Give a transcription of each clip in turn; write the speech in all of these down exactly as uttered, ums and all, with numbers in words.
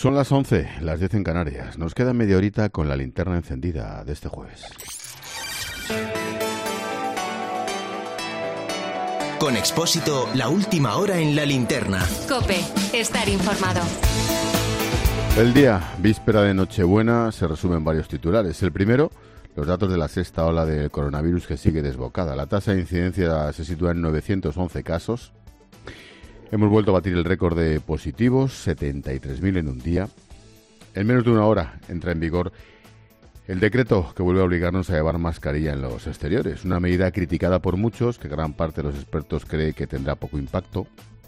Son las once, las diez en Canarias. Nos queda media horita con la linterna encendida de este jueves. Con Expósito, la última hora en la linterna. COPE, estar informado. El día, víspera de Nochebuena, se resumen varios titulares. El primero, los datos de la sexta ola del coronavirus que sigue desbocada. La tasa de incidencia se sitúa en novecientos once casos. Hemos vuelto a batir el récord de positivos, setenta y tres mil en un día. En menos de una hora entra en vigor el decreto que vuelve a obligarnos a llevar mascarilla en los exteriores. Una medida criticada por muchos, que gran parte de los expertos cree que tendrá poco impacto.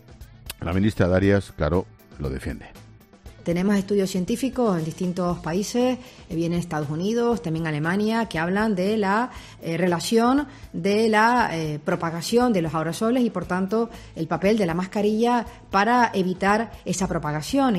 La ministra Darias, claro, lo defiende. Tenemos estudios científicos en distintos países, viene Estados Unidos, también Alemania, que hablan de la eh, relación de la eh, propagación de los aerosoles y, por tanto, el papel de la mascarilla para evitar esa propagación.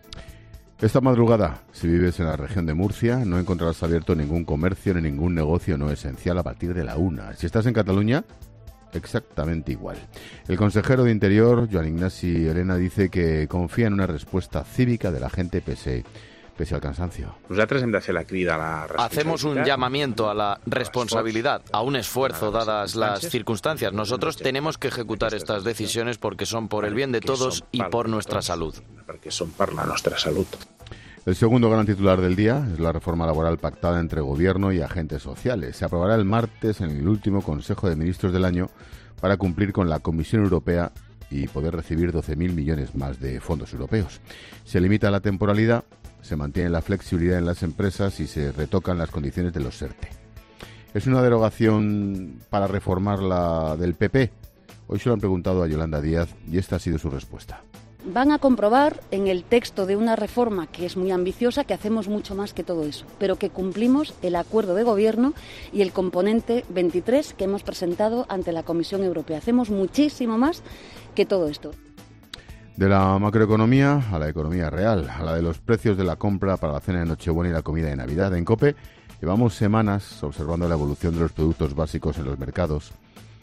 Esta madrugada, si vives en la región de Murcia, no encontrarás abierto ningún comercio ni ningún negocio no esencial a partir de la una. Si estás en Cataluña, exactamente igual. El consejero de Interior, Joan Ignasi Elena, dice que confía en una respuesta cívica de la gente pese, pese al cansancio. Nosaltres hem de fer la crida a la responsabilitat. Hacemos un llamamiento a la responsabilidad, a un esfuerzo dadas las circunstancias. Nosotros tenemos que ejecutar estas decisiones porque son por el bien de todos y por nuestra salud. Perquè són per la nostra salut. El segundo gran titular del día es la reforma laboral pactada entre Gobierno y agentes sociales. Se aprobará el martes en el último Consejo de Ministros del año para cumplir con la Comisión Europea y poder recibir doce mil millones más de fondos europeos. Se limita la temporalidad, se mantiene la flexibilidad en las empresas y se retocan las condiciones de los ERTE. ¿Es una derogación para reformar la del P P? Hoy se lo han preguntado a Yolanda Díaz y esta ha sido su respuesta. Van a comprobar en el texto de una reforma que es muy ambiciosa que hacemos mucho más que todo eso, pero que cumplimos el acuerdo de gobierno y el componente veintitrés que hemos presentado ante la Comisión Europea. Hacemos muchísimo más que todo esto. De la macroeconomía a la economía real, a la de los precios de la compra para la cena de Nochebuena y la comida de Navidad. En COPE llevamos semanas observando la evolución de los productos básicos en los mercados.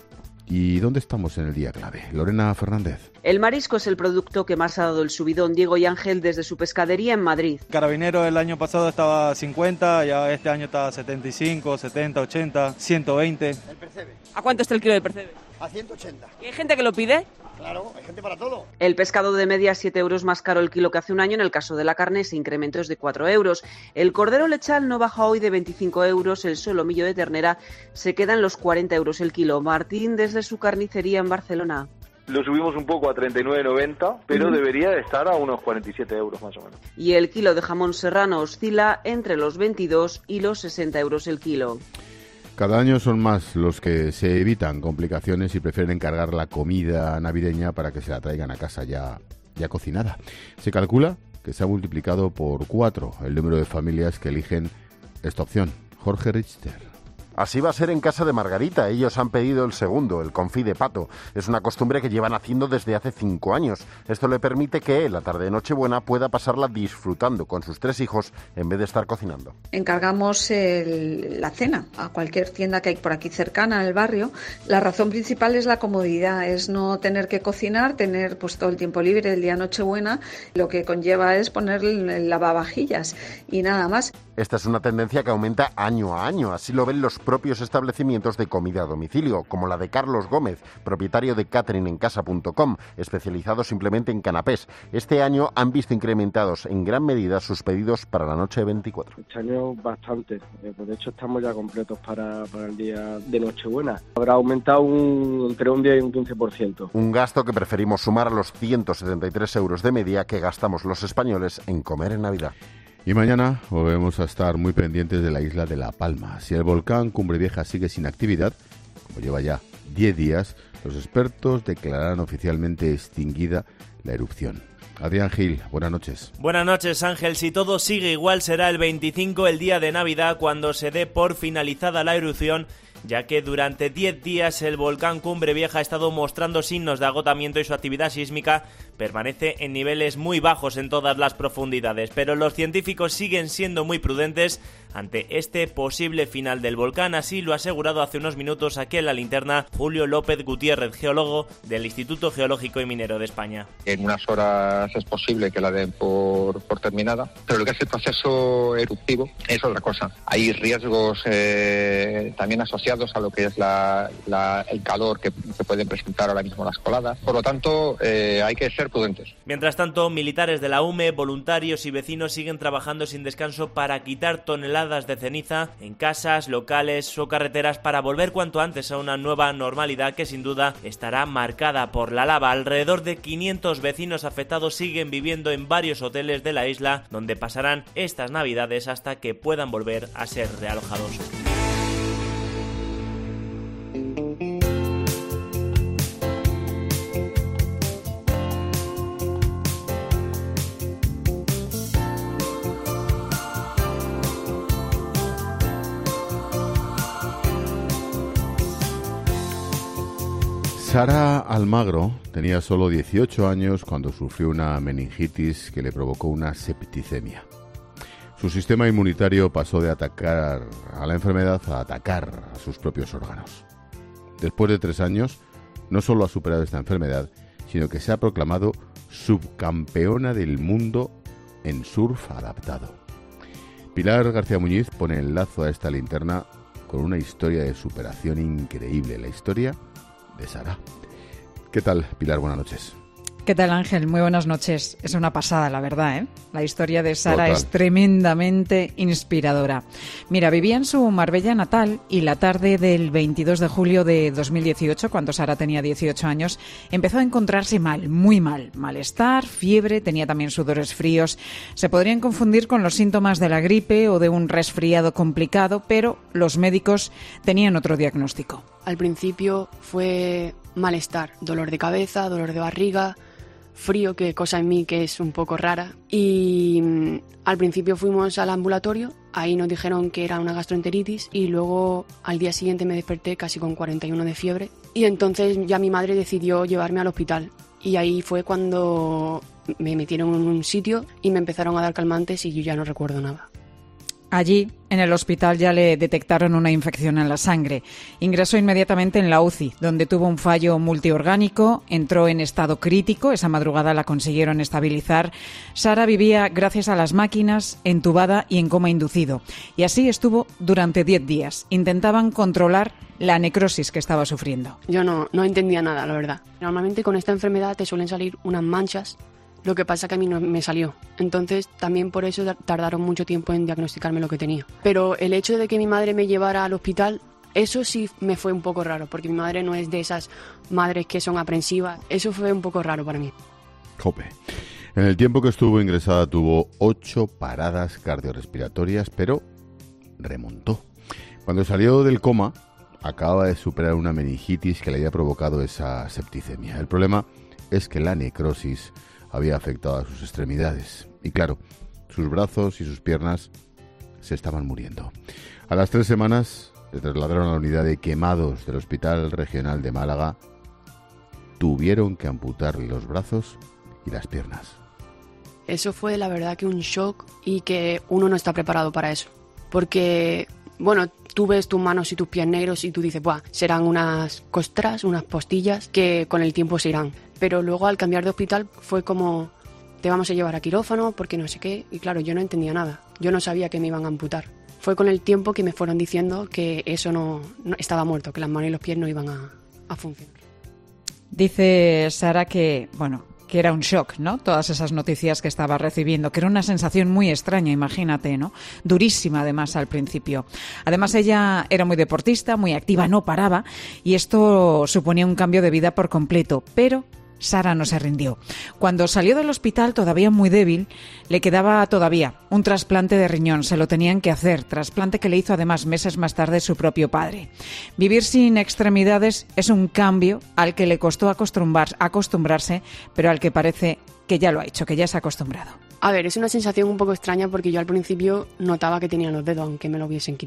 ¿Y dónde estamos en el día clave? Lorena Fernández. El marisco es el producto que más ha dado el subidón. Diego y Ángel desde su pescadería en Madrid. Carabinero el año pasado estaba a cincuenta, ya este año está a setenta y cinco, setenta, ochenta, ciento veinte. El percebe. ¿A cuánto está el kilo del percebe? A ciento ochenta. ¿Y hay gente que lo pide? Claro, hay gente para todo. El pescado de media siete euros más caro el kilo que hace un año. En el caso de la carne, ese incremento es de cuatro euros. El cordero lechal no baja hoy de veinticinco euros. El solomillo de ternera se queda en los cuarenta euros el kilo. Martín desde su carnicería en Barcelona. Lo subimos un poco a treinta y nueve noventa, pero debería de estar a unos cuarenta y siete euros más o menos. Y el kilo de jamón serrano oscila entre los veintidós y los sesenta euros el kilo. Cada año son más los que se evitan complicaciones y prefieren encargar la comida navideña para que se la traigan a casa ya, ya cocinada. Se calcula que se ha multiplicado por cuatro el número de familias que eligen esta opción. Jorge Richter. Así va a ser en casa de Margarita. Ellos han pedido el segundo, el confit de pato. Es una costumbre que llevan haciendo desde hace cinco años. Esto le permite que la tarde de Nochebuena pueda pasarla disfrutando con sus tres hijos en vez de estar cocinando. Encargamos el, la cena a cualquier tienda que hay por aquí cercana en el barrio. La razón principal es la comodidad, es no tener que cocinar, tener pues todo el tiempo libre el día Nochebuena. Lo que conlleva es poner el lavavajillas y nada más. Esta es una tendencia que aumenta año a año. Así lo ven los propios establecimientos de comida a domicilio, como la de Carlos Gómez, propietario de catering en casa punto com, especializado simplemente en canapés. Este año han visto incrementados en gran medida sus pedidos para la noche de veinticuatro. Este año bastante. De hecho, estamos ya completos para, para el día de Nochebuena. Habrá aumentado un, entre un diez y un quince por ciento. Un gasto que preferimos sumar a los ciento setenta y tres euros de media que gastamos los españoles en comer en Navidad. Y mañana volvemos a estar muy pendientes de la isla de La Palma. Si el volcán Cumbre Vieja sigue sin actividad, como lleva ya diez días, los expertos declararán oficialmente extinguida la erupción. Adrián Gil, buenas noches. Buenas noches, Ángel. Si todo sigue igual, será el veinticinco, el día de Navidad, cuando se dé por finalizada la erupción ya que durante diez días el volcán Cumbre Vieja ha estado mostrando signos de agotamiento y su actividad sísmica permanece en niveles muy bajos en todas las profundidades, pero los científicos siguen siendo muy prudentes ante este posible final del volcán, así lo ha asegurado hace unos minutos aquí en La Linterna Julio López Gutiérrez, geólogo del Instituto Geológico y Minero de España. En unas horas es posible que la den por, por terminada, pero lo que es el proceso eruptivo es otra cosa. Hay riesgos eh, también asociados a lo que es la, la, el calor que, que pueden presentar ahora mismo las coladas, por lo tanto eh, hay que ser prudentes. Mientras tanto, militares de la U M E, voluntarios y vecinos siguen trabajando sin descanso para quitar toneladas de ceniza en casas, locales o carreteras para volver cuanto antes a una nueva normalidad que sin duda estará marcada por la lava. Alrededor de quinientos vecinos afectados siguen viviendo en varios hoteles de la isla, donde pasarán estas navidades hasta que puedan volver a ser realojados. Sara Almagro tenía solo dieciocho años cuando sufrió una meningitis que le provocó una septicemia. Su sistema inmunitario pasó de atacar a la enfermedad a atacar a sus propios órganos. Después de tres años, no solo ha superado esta enfermedad, sino que se ha proclamado subcampeona del mundo en surf adaptado. Pilar García Muñiz pone el lazo a esta linterna con una historia de superación increíble, la historia de Sara. ¿Qué tal, Pilar? Buenas noches. ¿Qué tal, Ángel? Muy buenas noches. Es una pasada, la verdad, ¿eh? La historia de Sara Total. es tremendamente inspiradora. Mira, vivía en su Marbella natal y la tarde del veintidós de julio de dos mil dieciocho, cuando Sara tenía dieciocho años, empezó a encontrarse mal, muy mal. Malestar, fiebre, tenía también sudores fríos. Se podrían confundir con los síntomas de la gripe o de un resfriado complicado, pero los médicos tenían otro diagnóstico. Al principio fue malestar, dolor de cabeza, dolor de barriga, frío, que cosa en mí que es un poco rara. Y mmm, al principio fuimos al ambulatorio, ahí nos dijeron que era una gastroenteritis y luego al día siguiente me desperté casi con cuarenta y uno de fiebre. Y entonces ya mi madre decidió llevarme al hospital y ahí fue cuando me metieron en un sitio y me empezaron a dar calmantes y yo ya no recuerdo nada. Allí, en el hospital, ya le detectaron una infección en la sangre. Ingresó inmediatamente en la U C I, donde tuvo un fallo multiorgánico, entró en estado crítico, esa madrugada la consiguieron estabilizar. Sara vivía gracias a las máquinas, entubada y en coma inducido. Y así estuvo durante diez días. Intentaban controlar la necrosis que estaba sufriendo. Yo no, no entendía nada, la verdad. Normalmente con esta enfermedad te suelen salir unas manchas. Lo que pasa que a mí no me salió. Entonces, también por eso tardaron mucho tiempo en diagnosticarme lo que tenía. Pero el hecho de que mi madre me llevara al hospital, eso sí me fue un poco raro, porque mi madre no es de esas madres que son aprensivas. Eso fue un poco raro para mí. Jope. En el tiempo que estuvo ingresada tuvo ocho paradas cardiorrespiratorias, pero remontó. Cuando salió del coma, acababa de superar una meningitis que le había provocado esa septicemia. El problema es que la necrosis había afectado a sus extremidades y claro, sus brazos y sus piernas se estaban muriendo. A las tres semanas le trasladaron a la unidad de quemados del Hospital Regional de Málaga. Tuvieron que amputarle los brazos y las piernas. Eso fue la verdad que un shock y que uno no está preparado para eso. Porque, bueno, tú ves tus manos y tus pies negros y tú dices, buah, serán unas costras, unas postillas que con el tiempo se irán. Pero luego al cambiar de hospital fue como, te vamos a llevar a quirófano porque no sé qué. Y claro, yo no entendía nada. Yo no sabía que me iban a amputar. Fue con el tiempo que me fueron diciendo que eso no, no estaba muerto, que las manos y los pies no iban a, a funcionar. Dice Sara que, bueno, que era un shock, ¿no? Todas esas noticias que estaba recibiendo, que era una sensación muy extraña, imagínate, ¿no? Durísima, además, al principio. Además, ella era muy deportista, muy activa, no paraba, y esto suponía un cambio de vida por completo, pero Sara no se rindió. Cuando salió del hospital, todavía muy débil, le quedaba todavía un trasplante de riñón. Se lo tenían que hacer, trasplante que le hizo además meses más tarde su propio padre. Vivir sin extremidades es un cambio al que le costó acostumbrar, acostumbrarse, pero al que parece que ya lo ha hecho, que ya se ha acostumbrado. A ver, es una sensación un poco extraña porque yo al principio notaba que tenía los dedos, aunque me lo hubiesen quitado.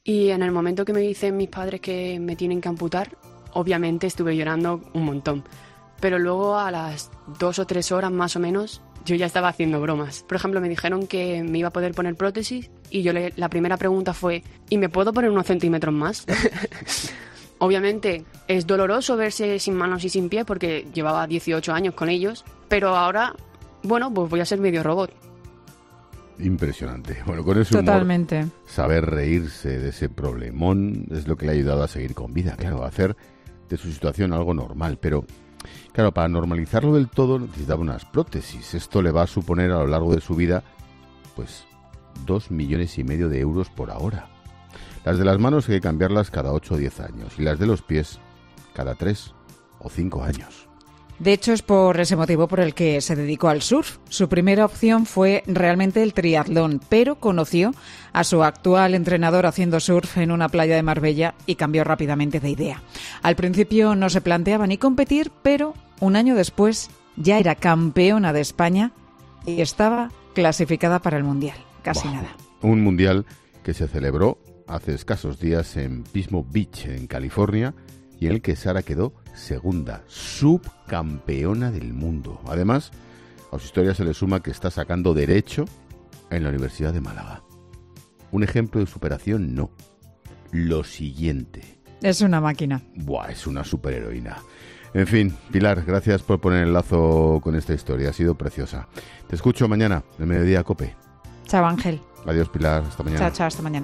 Y en el momento que me dicen mis padres que me tienen que amputar, obviamente estuve llorando un montón. Pero luego a las dos o tres horas más o menos, yo ya estaba haciendo bromas. Por ejemplo, me dijeron que me iba a poder poner prótesis y yo le, la primera pregunta fue, ¿y me puedo poner unos centímetros más? Obviamente es doloroso verse sin manos y sin pies porque llevaba dieciocho años con ellos, pero ahora, bueno, pues voy a ser medio robot. Impresionante. Bueno, con ese humor, totalmente. Saber reírse de ese problemón es lo que le ha ayudado a seguir con vida, claro, a hacer de su situación algo normal, pero claro, para normalizarlo del todo necesitaba unas prótesis. Esto le va a suponer a lo largo de su vida, pues, dos millones y medio de euros por ahora. Las de las manos hay que cambiarlas cada ocho o diez años y las de los pies cada tres o cinco años. De hecho, es por ese motivo por el que se dedicó al surf. Su primera opción fue realmente el triatlón, pero conoció a su actual entrenador haciendo surf en una playa de Marbella y cambió rápidamente de idea. Al principio no se planteaba ni competir, pero un año después ya era campeona de España y estaba clasificada para el Mundial. Casi Wow. nada. Un Mundial que se celebró hace escasos días en Pismo Beach, en California, y en el que Sara quedó segunda, subcampeona del mundo. Además, a su historia se le suma que está sacando Derecho en la Universidad de Málaga. Un ejemplo de superación, no. Lo siguiente. Es una máquina. Buah, es una superheroína. En fin, Pilar, gracias por poner el lazo con esta historia. Ha sido preciosa. Te escucho mañana, en Mediodía Cope. Chao, Ángel. Adiós, Pilar. Hasta mañana. Chao, chao, hasta mañana.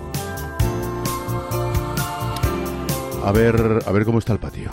A ver, a ver cómo está el patio.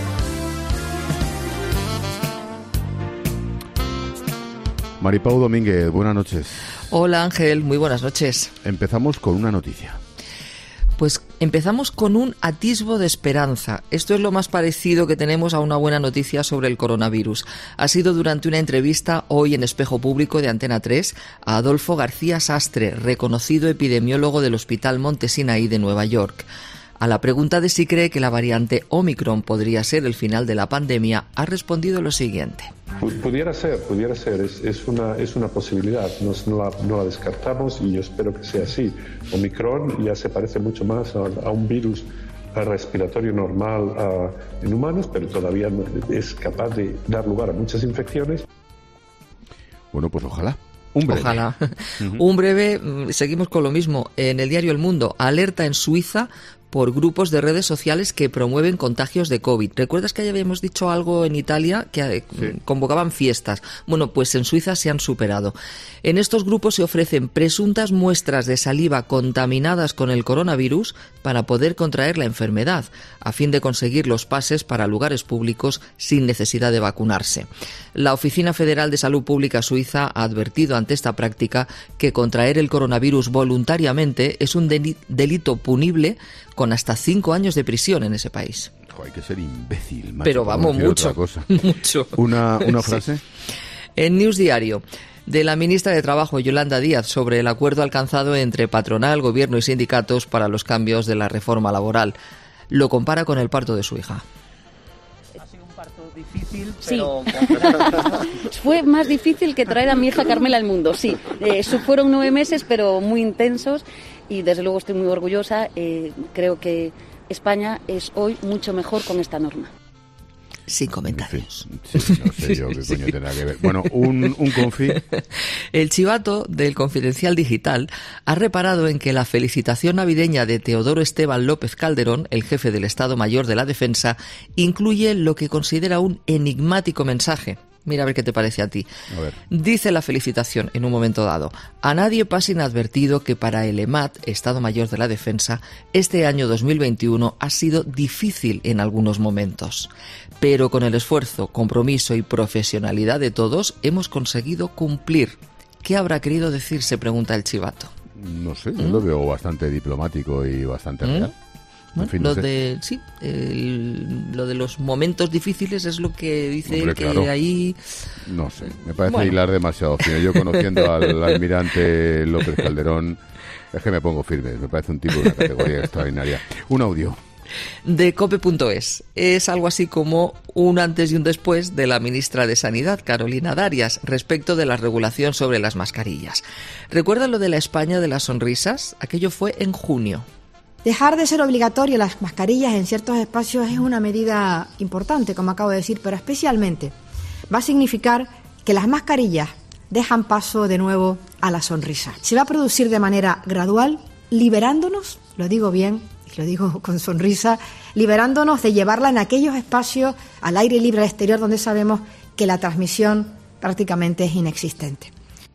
Maripau Domínguez, buenas noches. Hola Ángel, muy buenas noches. Empezamos con una noticia. Pues empezamos con un atisbo de esperanza. Esto es lo más parecido que tenemos a una buena noticia sobre el coronavirus. Ha sido durante una entrevista hoy en Espejo Público de Antena tres a Adolfo García Sastre, reconocido epidemiólogo del Hospital Monte Sinaí de Nueva York. A la pregunta de si cree que la variante Omicron podría ser el final de la pandemia, ha respondido lo siguiente. Pudiera ser, pudiera ser, es, es, una, es una posibilidad, no, no, la, no la descartamos y yo espero que sea así. Omicron ya se parece mucho más a, a un virus respiratorio normal a, en humanos, pero todavía no, es capaz de dar lugar a muchas infecciones. Bueno, pues ojalá. Un breve. Ojalá. Uh-huh. Un breve, seguimos con lo mismo. En el diario El Mundo, alerta en Suiza por grupos de redes sociales que promueven contagios de COVID. ¿Recuerdas que ya habíamos dicho algo en Italia que sí. convocaban fiestas? Bueno, pues en Suiza se han superado. En estos grupos se ofrecen presuntas muestras de saliva contaminadas con el coronavirus para poder contraer la enfermedad, a fin de conseguir los pases para lugares públicos sin necesidad de vacunarse. La Oficina Federal de Salud Pública Suiza ha advertido ante esta práctica que contraer el coronavirus voluntariamente es un delito punible con hasta cinco años de prisión en ese país. Hay que ser imbécil, macho, pero vamos, mucho, otra cosa. mucho. ¿Una, una frase? Sí. En News Diario, de la ministra de Trabajo, Yolanda Díaz, sobre el acuerdo alcanzado entre patronal, gobierno y sindicatos para los cambios de la reforma laboral. Lo compara con el parto de su hija. Difícil, pero... Sí. Fue más difícil que traer a mi hija Carmela al mundo, sí. Eh, fueron nueve meses, pero muy intensos y desde luego estoy muy orgullosa. Eh, creo que España es hoy mucho mejor con esta norma. Sin comentarios. Sí, sí, no sé yo qué sí. coño tendrá que ver. Bueno, un, un confi. El chivato del Confidencial Digital ha reparado en que la felicitación navideña de Teodoro Esteban López Calderón, el jefe del Estado Mayor de la Defensa, incluye lo que considera un enigmático mensaje. Mira a ver qué te parece a ti. A ver. Dice la felicitación en un momento dado: a nadie pasa inadvertido que para el E M A D, Estado Mayor de la Defensa, este año dos mil veintiuno ha sido difícil en algunos momentos. Pero con el esfuerzo, compromiso y profesionalidad de todos hemos conseguido cumplir. ¿Qué habrá querido decir?, se pregunta el chivato. No sé, yo ¿Mm? lo veo bastante diplomático y bastante ¿Mm? real. Bueno, en fin, lo no sé. de sí, el, lo de los momentos difíciles es lo que dice Hombre, que claro. ahí. No sé, me parece bueno. hilar demasiado fino. Yo conociendo al almirante López Calderón, es que me pongo firme. Me parece un tipo de una categoría extraordinaria. Un audio de cope punto es. Es algo así como un antes y un después de la ministra de Sanidad, Carolina Darias, respecto de la regulación sobre las mascarillas. ¿Recuerdan lo de la España de las sonrisas? Aquello fue en junio. Dejar de ser obligatorio las mascarillas en ciertos espacios es una medida importante, como acabo de decir, pero especialmente va a significar que las mascarillas dejan paso de nuevo a la sonrisa. Se va a producir de manera gradual, liberándonos, lo digo bien, y lo digo con sonrisa, liberándonos de llevarla en aquellos espacios al aire libre al exterior donde sabemos que la transmisión prácticamente es inexistente.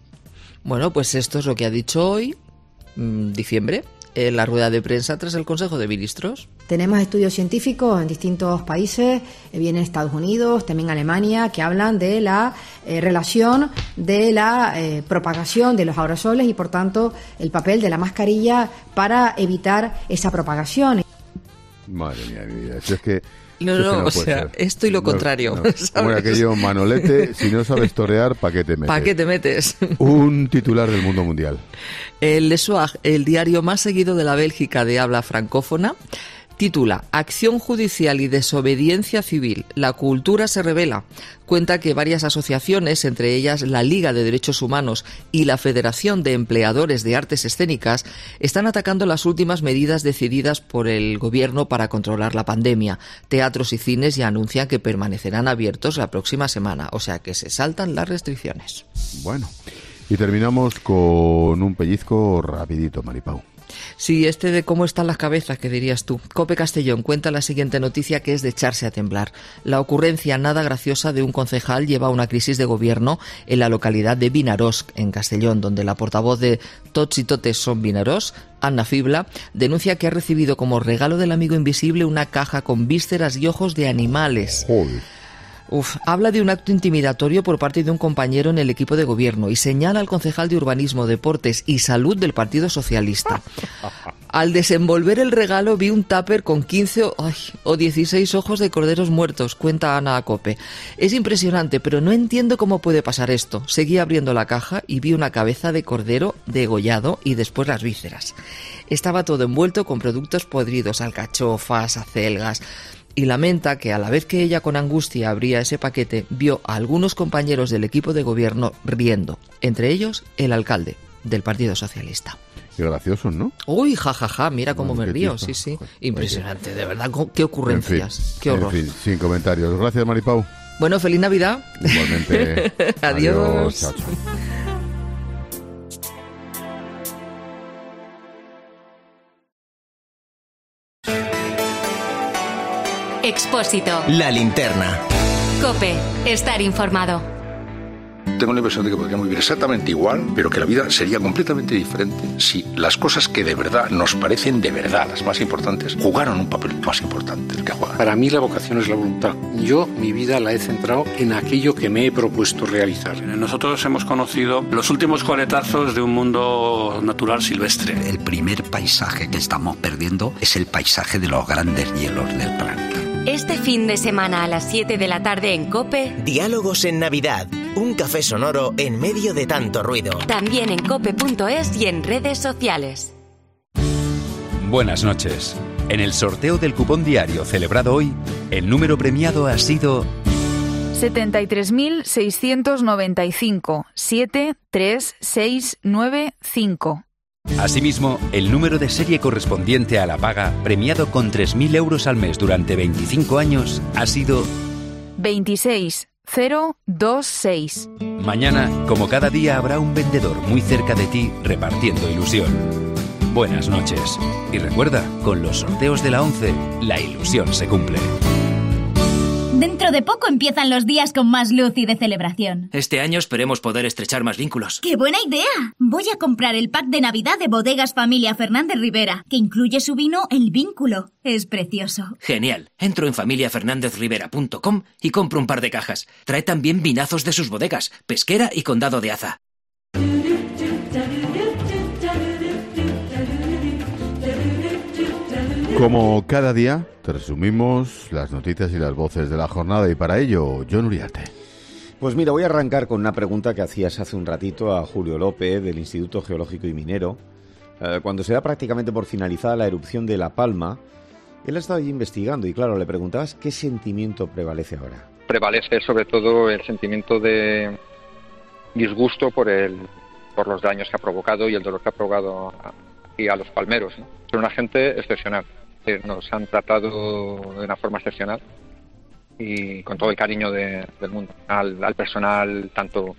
Bueno, pues esto es lo que ha dicho hoy, mmm, diciembre, en la rueda de prensa tras el Consejo de Ministros. Tenemos estudios científicos en distintos países, viene Estados Unidos, también Alemania, que hablan de la eh, relación de la eh, propagación de los aerosoles y, por tanto, el papel de la mascarilla para evitar esa propagación. Madre mía, mi vida, si es que... No, no, no, o sea, ser. esto y lo no, contrario. No. Como aquello, Manolete, si no sabes torear, ¿para qué te metes? ¿Para qué te metes? Un titular del mundo mundial. El Le Soir, el diario más seguido de la Bélgica de habla francófona, titula Acción judicial y desobediencia civil. La cultura se revela. Cuenta que varias asociaciones, entre ellas la Liga de Derechos Humanos y la Federación de Empleadores de Artes Escénicas, están atacando las últimas medidas decididas por el gobierno para controlar la pandemia. Teatros y cines ya anuncian que permanecerán abiertos la próxima semana, o sea que se saltan las restricciones. Bueno, y terminamos con un pellizco rapidito, Maripau. Sí, este de cómo están las cabezas, que dirías tú. COPE Castellón cuenta la siguiente noticia que es de echarse a temblar. La ocurrencia nada graciosa de un concejal lleva a una crisis de gobierno en la localidad de Vinaròs, en Castellón, donde la portavoz de Tots i Totes Som Vinaròs, Anna Fibla, denuncia que ha recibido como regalo del amigo invisible una caja con vísceras y ojos de animales. Joder. Uf, habla de un acto intimidatorio por parte de un compañero en el equipo de gobierno y señala al concejal de Urbanismo, Deportes y Salud del Partido Socialista. Al desenvolver el regalo vi un tupper con quince o, ay, o dieciséis ojos de corderos muertos, cuenta Ana a COPE. Es impresionante, pero no entiendo cómo puede pasar esto. Seguí abriendo la caja y vi una cabeza de cordero degollado y después las vísceras. Estaba todo envuelto con productos podridos, alcachofas, acelgas... Y lamenta que a la vez que ella con angustia abría ese paquete, vio a algunos compañeros del equipo de gobierno riendo, entre ellos el alcalde del Partido Socialista. Qué gracioso, ¿no? Uy, jajaja, ja, ja, mira cómo bueno, me río, sí, sí. Impresionante, de verdad, qué ocurrencias, en fin, qué horror. En fin, sin comentarios. Gracias, Maripau. Bueno, feliz Navidad. Igualmente. Adiós. Adiós. Chao, chao. Expósito. La linterna. COPE. Estar informado. Tengo la impresión de que podríamos vivir exactamente igual, pero que la vida sería completamente diferente si las cosas que de verdad nos parecen de verdad las más importantes jugaran un papel más importante del que juegan. Para mí la vocación es la voluntad. Yo mi vida la he centrado en aquello que me he propuesto realizar. Nosotros hemos conocido los últimos coletazos de un mundo natural silvestre. El primer paisaje que estamos perdiendo es el paisaje de los grandes hielos del planeta. Este fin de semana a las siete de la tarde en COPE... Diálogos en Navidad. Un café sonoro en medio de tanto ruido. También en cope punto es y en redes sociales. Buenas noches. En el sorteo del cupón diario celebrado hoy, el número premiado ha sido... setenta y tres mil seiscientos noventa y cinco, siete tres seis nueve cinco. Asimismo, el número de serie correspondiente a la paga, premiado con tres mil euros al mes durante veinticinco años, ha sido... veintiséis cero dos seis. Mañana, como cada día, habrá un vendedor muy cerca de ti repartiendo ilusión. Buenas noches. Y recuerda, con los sorteos de la once, la ilusión se cumple. Dentro de poco empiezan los días con más luz y de celebración. Este año esperemos poder estrechar más vínculos. ¡Qué buena idea! Voy a comprar el pack de Navidad de Bodegas Familia Fernández Rivera, que incluye su vino El Vínculo. Es precioso. Genial. Entro en familia fernández rivera punto com y compro un par de cajas. Trae también vinazos de sus bodegas, Pesquera y Condado de Aza. Como cada día, te resumimos las noticias y las voces de la jornada y para ello, Jon Uriarte. Pues mira, voy a arrancar con una pregunta que hacías hace un ratito a Julio López del Instituto Geológico y Minero. Eh, cuando se da prácticamente por finalizada la erupción de La Palma, él ha estado allí investigando y claro, le preguntabas qué sentimiento prevalece ahora. Prevalece sobre todo el sentimiento de disgusto por el por los daños que ha provocado y el dolor que ha provocado y a los palmeros, ¿no? Son una gente excepcional, que nos han tratado de una forma excepcional y con todo el cariño de, del mundo, al, al personal, tanto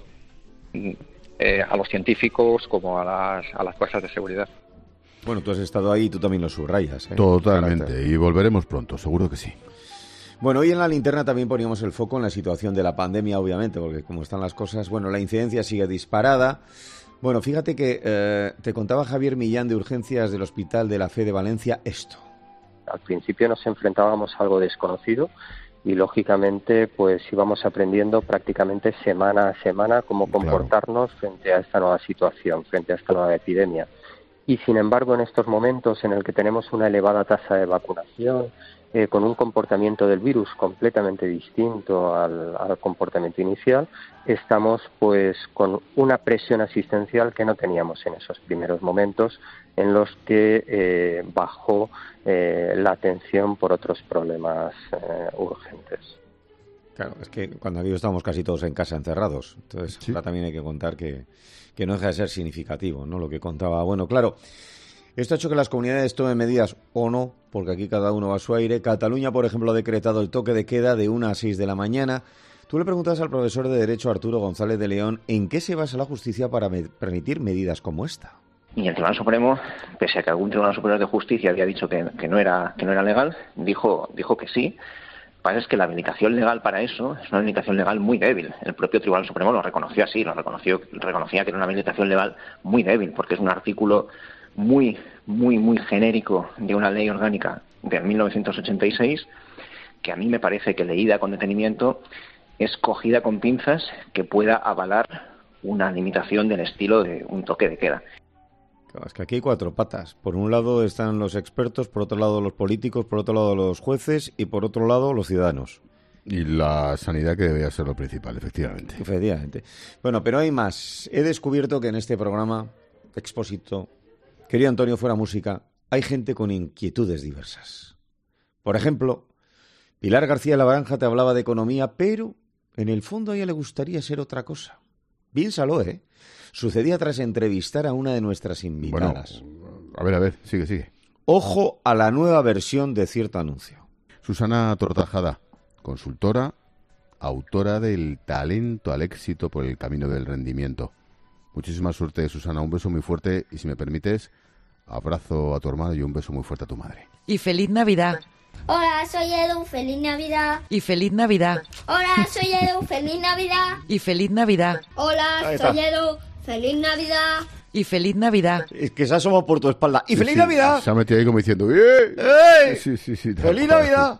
eh, a los científicos como a las, a las fuerzas de seguridad. Bueno, tú has estado ahí y tú también lo subrayas, ¿eh? Totalmente, y volveremos pronto, seguro que sí. Bueno, hoy en la linterna también poníamos el foco en la situación de la pandemia, obviamente, porque como están las cosas, bueno, la incidencia sigue disparada. Bueno, fíjate que eh, te contaba Javier Millán de Urgencias del Hospital de la Fe de Valencia esto. Al principio nos enfrentábamos a algo desconocido y, lógicamente, pues íbamos aprendiendo prácticamente semana a semana cómo comportarnos frente a esta nueva situación, frente a esta nueva epidemia. Y, sin embargo, en estos momentos en el que tenemos una elevada tasa de vacunación, eh, con un comportamiento del virus completamente distinto al, al comportamiento inicial, estamos pues con una presión asistencial que no teníamos en esos primeros momentos en los que eh, bajó eh, la atención por otros problemas eh, urgentes. Claro, es que cuando aquí estábamos casi todos en casa encerrados, entonces sí. Ahora también hay que contar que, que no deja de ser significativo, ¿no? Lo que contaba. Bueno, claro, esto ha hecho que las comunidades tomen medidas o no, porque aquí cada uno va a su aire. Cataluña, por ejemplo, ha decretado el toque de queda de una a seis de la mañana. Tú le preguntas al profesor de Derecho Arturo González de León en qué se basa la justicia para me- permitir medidas como esta. Y el Tribunal Supremo, pese a que algún Tribunal Superior de Justicia había dicho que, que no era que no era legal, dijo dijo que sí. Lo que pasa es que la habilitación legal para eso es una habilitación legal muy débil. El propio Tribunal Supremo lo reconoció así, lo reconoció, reconocía que era una habilitación legal muy débil, porque es un artículo muy, muy, muy genérico de una ley orgánica de mil novecientos ochenta y seis, que a mí me parece que leída con detenimiento es cogida con pinzas que pueda avalar una limitación del estilo de un toque de queda. Claro, es que aquí hay cuatro patas. Por un lado están los expertos, por otro lado los políticos, por otro lado los jueces y por otro lado los ciudadanos. Y la sanidad, que debería ser lo principal, efectivamente. Efectivamente. Bueno, pero hay más. He descubierto que en este programa, Expósito, querido Antonio, fuera música, hay gente con inquietudes diversas. Por ejemplo, Pilar García Labaranja te hablaba de economía, pero en el fondo a ella le gustaría ser otra cosa. Piénsalo, ¿eh? Sucedía tras entrevistar a una de nuestras invitadas. Bueno, a ver, a ver, sigue, sigue. Ojo a la nueva versión de cierto anuncio. Susana Tortajada, consultora, autora del Talento al Éxito por el Camino del Rendimiento. Muchísima suerte, Susana. Un beso muy fuerte y, si me permites, abrazo a tu hermano y un beso muy fuerte a tu madre. Y feliz Navidad. Hola, soy Edu, feliz Navidad. Y feliz Navidad. Hola, soy Edu, feliz Navidad. Y feliz Navidad. Hola, soy Edu, feliz Navidad. Y feliz Navidad. Es que se ha asomado por tu espalda. ¡Y Sí, feliz sí, Navidad! Se ha metido ahí como diciendo ¡eh! ¡Ey! Sí, sí, sí. ¡Feliz Navidad!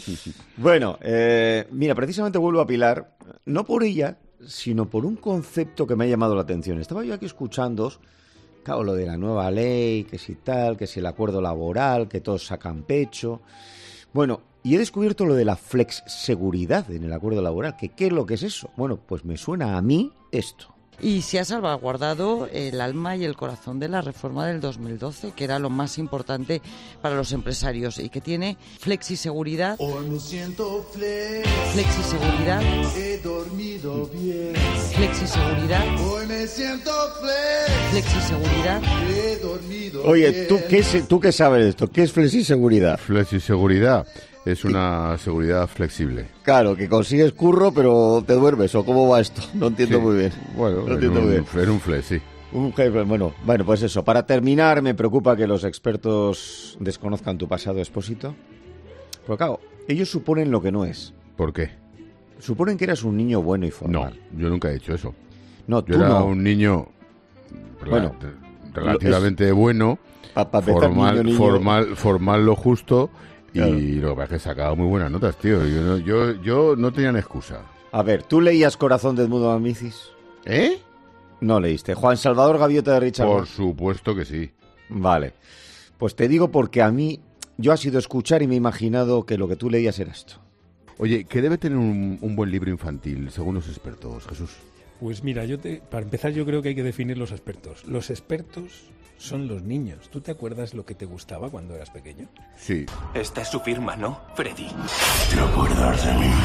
Bueno, eh, mira, precisamente vuelvo a Pilar, no por ella, sino por un concepto que me ha llamado la atención. Estaba yo aquí escuchándoos, claro, lo de la nueva ley, que si tal, que si el acuerdo laboral, que todos sacan pecho. Bueno, y he descubierto lo de la flexseguridad en el acuerdo laboral. ¿Que ¿Qué es lo que es eso? Bueno, pues me suena a mí esto. Y se ha salvaguardado el alma y el corazón de la reforma del dos mil doce, que era lo más importante para los empresarios, y que tiene flexiseguridad. Hoy me siento flex. Flexiseguridad. He dormido bien. Flexiseguridad. Hoy me siento flex. Flexiseguridad. He dormido Oye, bien. ¿tú qué, se- ¿tú qué sabes de esto? ¿Qué es flexiseguridad? Flexiseguridad es una seguridad flexible. Claro, que consigues curro, pero te duermes, ¿o cómo va esto? No entiendo Sí. muy bien. Bueno, no en entiendo un, muy bien. en un flex, sí. Un jefe, bueno, bueno, pues eso. Para terminar, me preocupa que los expertos desconozcan tu pasado, Expósito. Porque claro, ellos suponen lo que no es. ¿Por qué? Suponen que eras un niño bueno y formal. No, yo nunca he hecho eso. No, Yo tú era no. un niño rela- Bueno, relativamente bueno, Pa- pa empezar, formal, niño, niño. formal, formal lo justo, Claro. y lo que pasa es que sacaba muy buenas notas, tío. Yo no, yo, yo no tenía excusa. A ver, ¿tú leías Corazón de Edmundo Amicis? ¿Eh? No leíste. Juan Salvador Gaviota de Richard Por Bach. supuesto que sí. Vale. Pues te digo porque a mí, yo ha sido escuchar y me he imaginado que lo que tú leías era esto. Oye, ¿qué debe tener un, un buen libro infantil, según los expertos, Jesús? Pues mira, yo te, para empezar yo creo que hay que definir los expertos. Los expertos son los niños. ¿Tú te acuerdas lo que te gustaba cuando eras pequeño? Sí. Esta es su firma, ¿no, Freddy? ¿Te acuerdas de mí?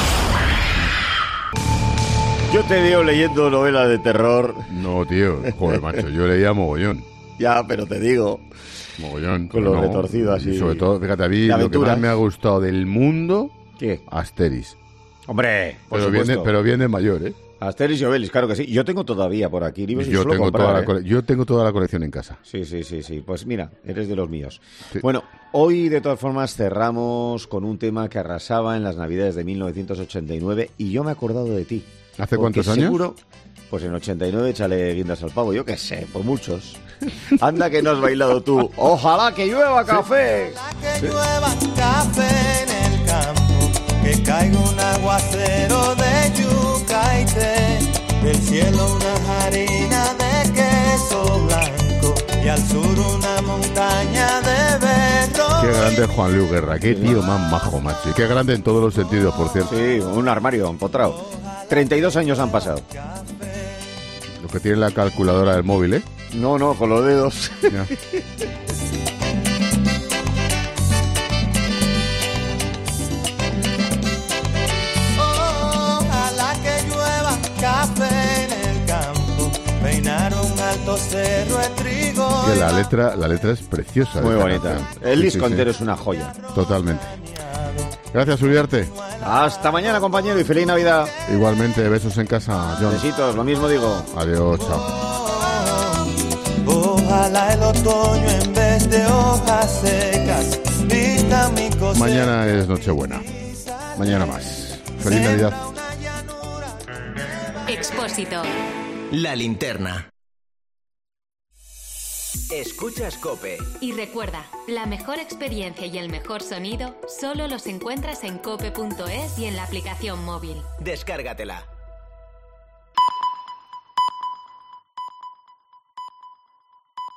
Yo te veo leyendo novelas de terror. No, tío. Joder, macho, yo leía mogollón. Ya, pero te digo. Mogollón. Con lo no, retorcido así. Y sobre todo, fíjate, a mí lo que más me ha gustado del mundo... ¿Qué? Asterix. Hombre, por pero supuesto. Viene, pero viene mayor, ¿eh? Asterix y Obelix, claro que sí. Yo tengo todavía por aquí libros y yo, suelo tengo comprar, toda la ¿eh? cole- yo tengo toda la colección en casa. Sí, sí, sí, sí. Pues mira, eres de los míos. Sí. Bueno, hoy de todas formas cerramos con un tema que arrasaba en las Navidades de mil novecientos ochenta y nueve y yo me he acordado de ti. ¿Hace Porque cuántos años? Seguro, pues en ochenta y nueve échale guindas al pavo, yo qué sé, por muchos. Anda que no has bailado tú. ¡Ojalá que llueva café! Que llueva café en el campo, que caiga un aguacero de yuca y té, del cielo una harina de queso blanco y al sur una montaña de berro. Qué grande es Juan Luis Guerra, qué tío más majo, macho. Y qué grande en todos los sentidos, por cierto. Sí, un armario empotrado. treinta y dos años han pasado. Lo que tiene la calculadora del móvil, ¿eh? No, no, con los dedos. Ya. Ojalá que llueva café en el campo, peinar un alto cerro de trigo. Que la letra, la letra es preciosa. Muy esta bonita. canción. El Sí, disco sí, sí. entero es una joya. Totalmente. Gracias, Uriarte. Hasta mañana, compañero, y feliz Navidad. Igualmente, besos en casa, John. Besitos, lo mismo digo. Adiós, chao. Ojalá el otoño en vez de hojas secas vista mi cosecha. Mañana es Nochebuena. Mañana más. Feliz Navidad. Expósito. La linterna. Escuchas COPE. Y recuerda, la mejor experiencia y el mejor sonido solo los encuentras en cope punto es y en la aplicación móvil. Descárgatela.